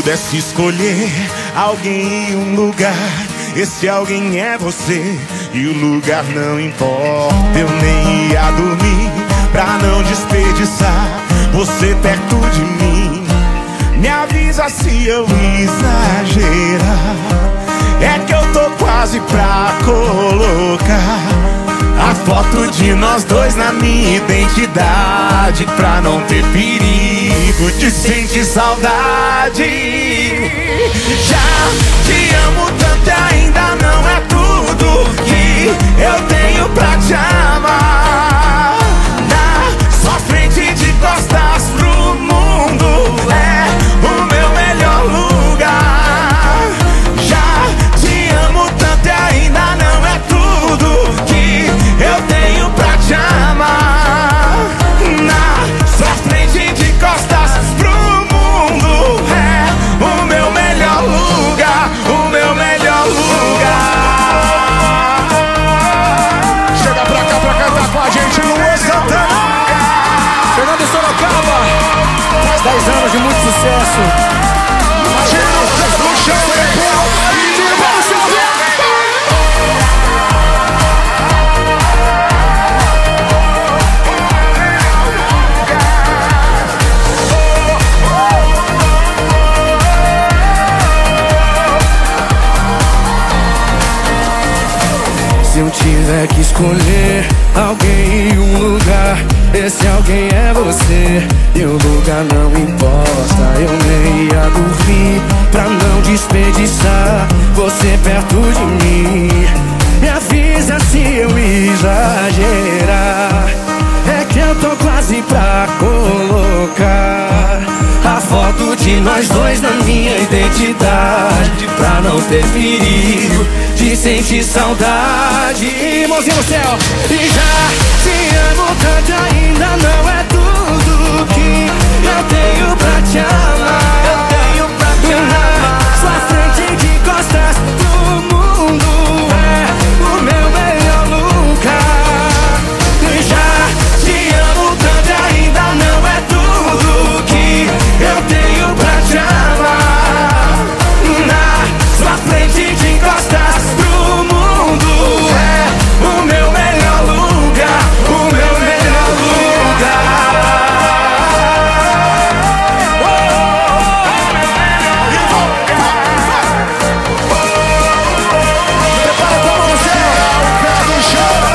pudesse escolher alguém e um lugar, esse alguém é você e o lugar não importa. Eu nem ia dormir pra não desperdiçar você perto de mim. Me avisa se eu exagerar, é que eu tô quase pra colocar a foto de nós dois na minha identidade, pra não ter perigo de sentir saudade. Já te amo tanto e ainda não é tudo que eu tenho pra te amar. Na sua frente de costas pro mundo é o meu melhor lugar. Já te amo tanto e ainda não é tudo que eu tenho pra te amar. Na sua frente de costas pro mundo é o meu melhor lugar, o meu melhor lugar. Chega pra cá pra cantar com a gente, Luan Santana. Fernando Sorocaba, faz 10 anos de muito sucesso. Tira no chão, Se eu tiver que escolher alguém e um lugar, esse alguém é você e o lugar não importa. Eu nem ia dormir pra não desperdiçar você perto de mim. Me avisa se eu exagerar, é que eu tô quase pra colocar a foto de nós dois na minha identidade, pra não ter perigo de sentir saudade. Mãozinha no céu. E já te amo tanto, ainda não é tudo que eu tenho pra te amar. Eu tenho pra te amar. Sua frente de costas pro mundo é o meu melhor lugar. E já te amo tanto, ainda não é tudo que eu tenho pra te amar. Na sua frente de costas pro mundo é o meu melhor lugar, o meu melhor lugar. Prepara pra você, o pé do chão.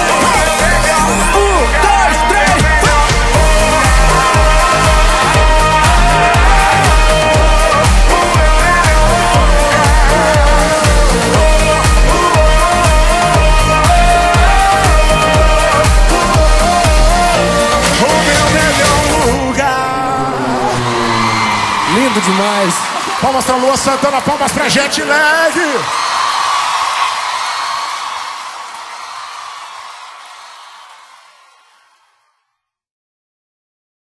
1, 2, 3, lindo demais. Palmas pra Luan Santana, palmas pra Jet Lag.